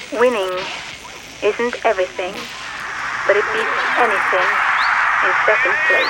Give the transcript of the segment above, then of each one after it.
Winning isn't everything, but it beats anything in second place.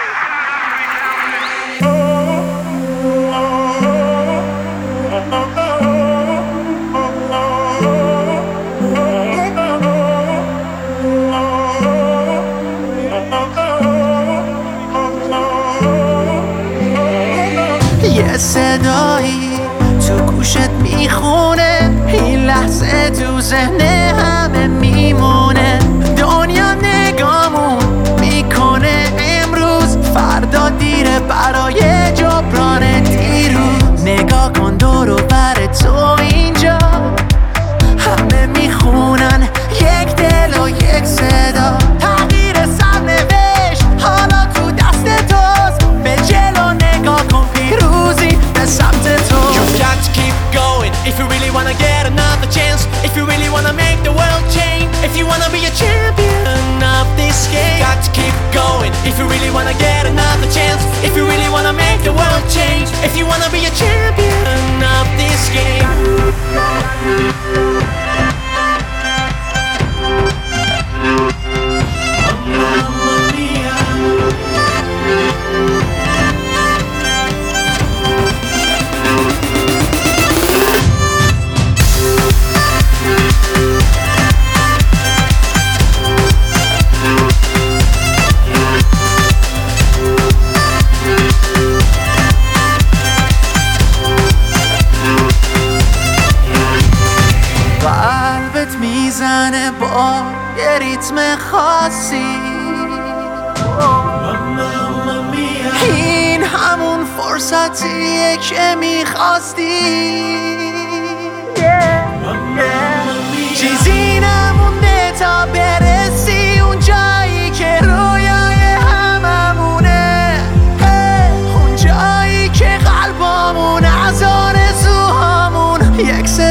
یه صدایی تو گوشت میخونه، این لحظه تو ذهن همه میمونه. دنیا نگامون میکنه امروز، فردا دیره برای جبران دیروز. نگاه کن دور و بر تو اینجا، همه میخونن یک دل و یک صدا. تغییر سرنوشت حالا تو دست توست، به جلو نگاه کن پیروزی به سمت تو. You've got to keep going if you really wanna get another chance. If you really wanna make the world change. If you wanna be a champion of this game. Got to keep going if you really wanna get another chance. If you really wanna make the world change. If you wanna be a champion of this game. قلبت میزنه با یه ریتم خاصی، این همون فرصتیه که میخواستی. چیزی نمونده تا برسی اون جایی که رویای هممونه، اون جایی که قلبامون از آرزوهامون یک